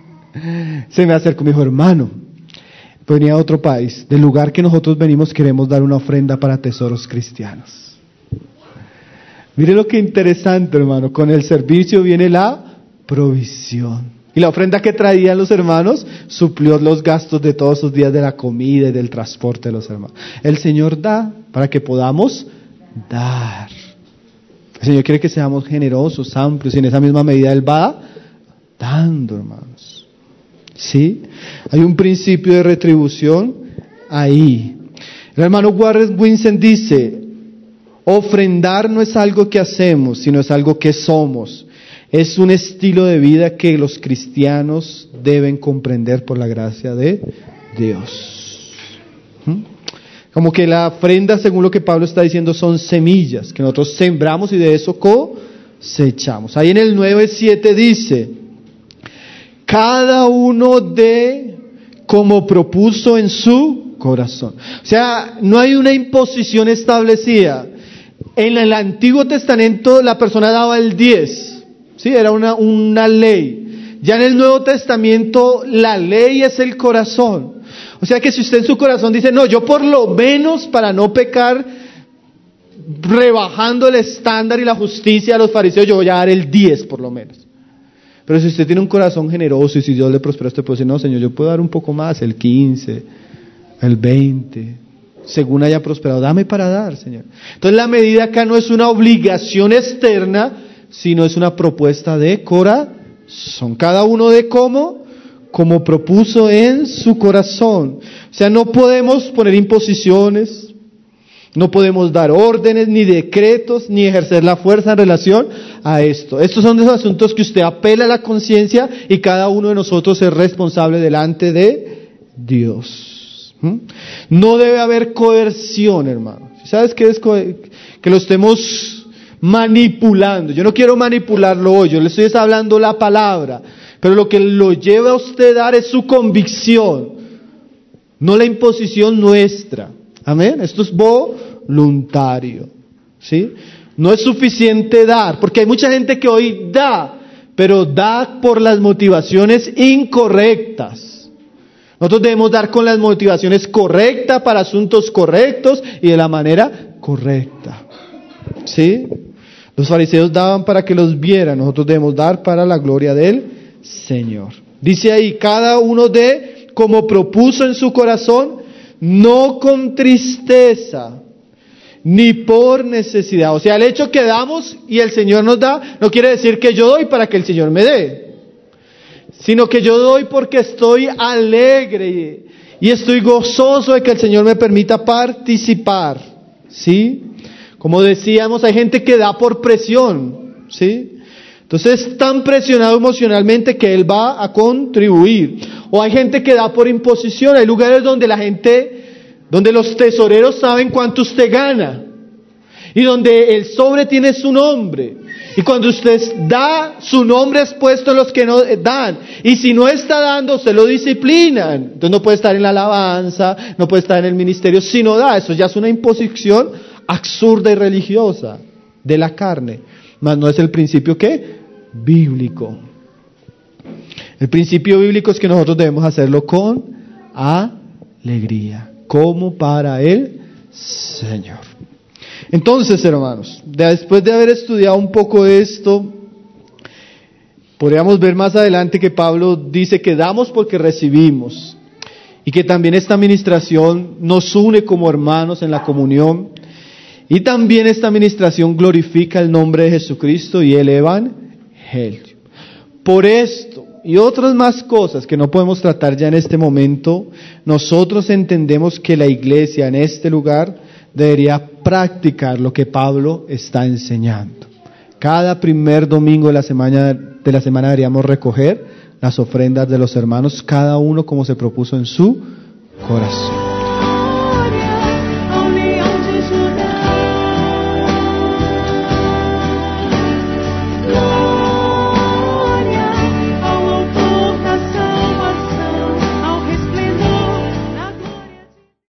se me acercó y me dijo, hermano, venía a otro país, del lugar que nosotros venimos queremos dar una ofrenda para tesoros cristianos. Mire lo que interesante, hermano, con el servicio viene la provisión. Y la ofrenda que traían los hermanos suplió los gastos de todos esos días de la comida y del transporte de los hermanos. El Señor da para que podamos dar. El Señor quiere que seamos generosos, amplios, y en esa misma medida Él va dando, hermanos. ¿Sí? Hay un principio de retribución ahí. El hermano Warren Winson dice, ofrendar no es algo que hacemos, sino es algo que somos. Es un estilo de vida que los cristianos deben comprender por la gracia de Dios. ¿Mm? Como que la ofrenda, según lo que Pablo está diciendo, son semillas que nosotros sembramos y de eso cosechamos. Ahí en el nueve siete dice, cada uno dé como propuso en su corazón. O sea, no hay una imposición establecida. En el Antiguo Testamento la persona daba el diez. Sí, era una, una ley. Ya en el Nuevo Testamento la ley es el corazón. O sea que si usted en su corazón dice, no, yo por lo menos para no pecar, rebajando el estándar y la justicia de los fariseos, yo voy a dar el diez por lo menos. Pero si usted tiene un corazón generoso y si Dios le prospera, usted puede decir, no, Señor, yo puedo dar un poco más, el quince, el veinte, según haya prosperado, dame para dar, Señor. Entonces la medida acá no es una obligación externa, sino es una propuesta de corazón. Cada uno de cómo, como propuso en su corazón. O sea, no podemos poner imposiciones, no podemos dar órdenes, ni decretos, ni ejercer la fuerza en relación a esto. Estos son esos asuntos que usted apela a la conciencia y cada uno de nosotros es responsable delante de Dios. ¿Mm? No debe haber coerción, hermano. ¿Sabes qué es co- que lo estemos manipulando? Yo no quiero manipularlo hoy, yo le estoy hablando la palabra, pero lo que lo lleva a usted a dar es su convicción, no la imposición nuestra. Amén. Esto es voluntario, ¿sí? No es suficiente dar, porque hay mucha gente que hoy da, pero da por las motivaciones incorrectas. Nosotros debemos dar con las motivaciones correctas, para asuntos correctos y de la manera correcta, ¿sí? Los fariseos daban para que los vieran, nosotros debemos dar para la gloria del Señor. Dice ahí, cada uno dé como propuso en su corazón, no con tristeza, ni por necesidad. O sea, el hecho que damos y el Señor nos da, no quiere decir que yo doy para que el Señor me dé, sino que yo doy porque estoy alegre y estoy gozoso de que el Señor me permita participar, ¿sí? Como decíamos, hay gente que da por presión, ¿sí? Entonces es tan presionado emocionalmente que él va a contribuir. O hay gente que da por imposición. Hay lugares donde la gente, donde los tesoreros saben cuánto usted gana y donde el sobre tiene su nombre. Y cuando usted da, su nombre es puesto en los que no dan. Y si no está dando, se lo disciplinan. Entonces no puede estar en la alabanza, no puede estar en el ministerio si no da. Eso ya es una imposición absurda y religiosa de la carne. Mas no es el principio ¿qué? Bíblico. El principio bíblico es que nosotros debemos hacerlo con alegría, como para el Señor. Entonces, hermanos, después de haber estudiado un poco esto, podríamos ver más adelante que Pablo dice que damos porque recibimos, y que también esta administración nos une como hermanos en la comunión, y también esta administración glorifica el nombre de Jesucristo y el Evangelio. Por esto y otras más cosas que no podemos tratar ya en este momento, nosotros entendemos que la iglesia en este lugar debería practicar lo que Pablo está enseñando. Cada primer domingo de la semana, de la semana deberíamos recoger las ofrendas de los hermanos, cada uno como se propuso en su corazón.